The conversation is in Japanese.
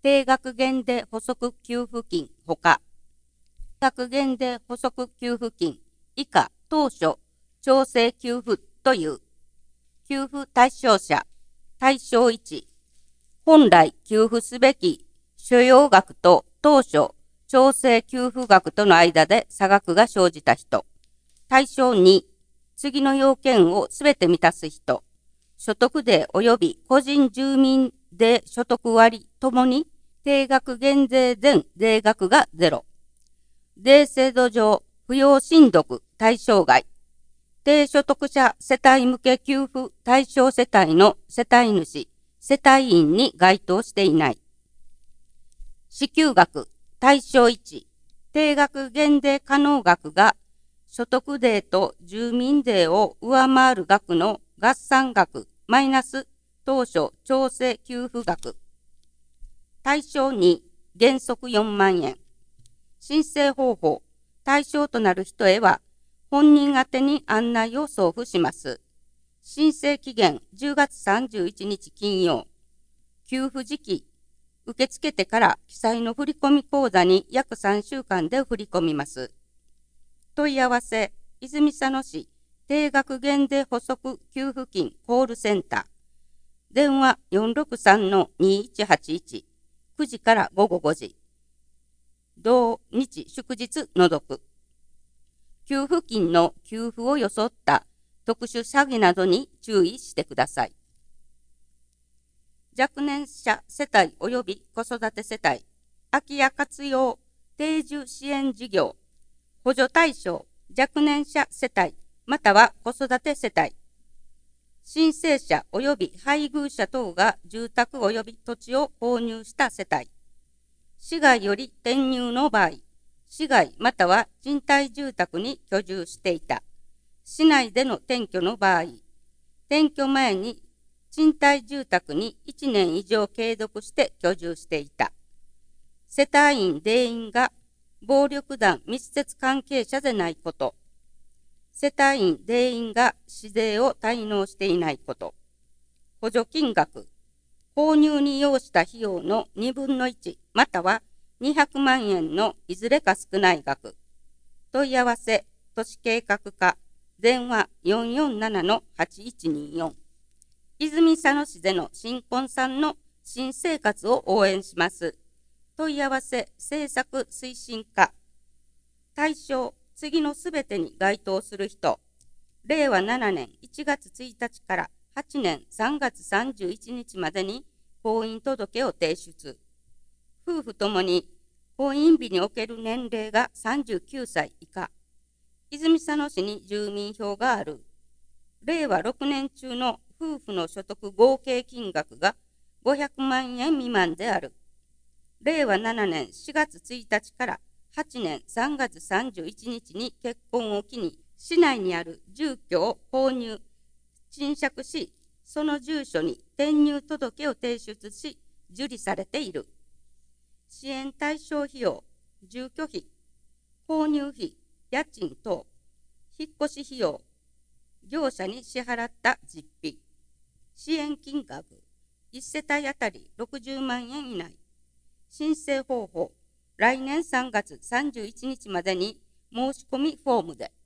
定額減税補足給付金ほか、定額減税補足給付金以下当初調整給付という給付対象者対象1、本来給付すべき所要額と当初調整給付額との間で差額が生じた人。対象2、次の要件をすべて満たす人。所得税及び個人住民税所得割ともに定額減税前税額がゼロ。税制度上扶養親族対象外。低所得者世帯向け給付対象世帯の世帯主、世帯員に該当していない。支給額対象1、定額減税可能額が所得税と住民税を上回る額の合算額マイナス当初調整給付額。対象2、原則4万円。申請方法、対象となる人へは本人宛に案内を送付します。申請期限10月31日金曜。給付時期、受け付けてから記載の振込口座に約3週間で振り込みます。問い合わせ、泉佐野市定額減税補足給付金コールセンター。電話463-2181、9時から午後5時。同日祝日除く。給付金の給付を装った特殊詐欺などに注意してください。若年者世帯及び子育て世帯、空き家活用定住支援事業、補助対象若年者世帯または子育て世帯、申請者及び配偶者等が住宅及び土地を購入した世帯、市外より転入の場合、市外または賃貸住宅に居住していた、市内での転居の場合、転居前に賃貸住宅に1年以上継続して居住していた。世帯員全員が暴力団密接関係者でないこと。世帯員全員が市税を滞納していないこと。補助金額、購入に要した費用の2分の1または200万円のいずれか少ない額。問い合わせ、都市計画課、電話447-8124。泉佐野市での新婚さんの新生活を応援します。問い合わせ政策推進課。対象、次のすべてに該当する人。令和7年1月1日から8年3月31日までに婚姻届を提出。夫婦ともに婚姻日における年齢が39歳以下。泉佐野市に住民票がある。令和6年中の夫婦の所得合計金額が500万円未満である。令和7年4月1日から8年3月31日に結婚を機に市内にある住居を購入、賃借し、その住所に転入届を提出し、受理されている。支援対象費用、住居費、購入費、家賃等、引っ越し費用、業者に支払った実費。支援金額、1世帯あたり60万円以内。申請方法、来年3月31日までに申し込みフォームで。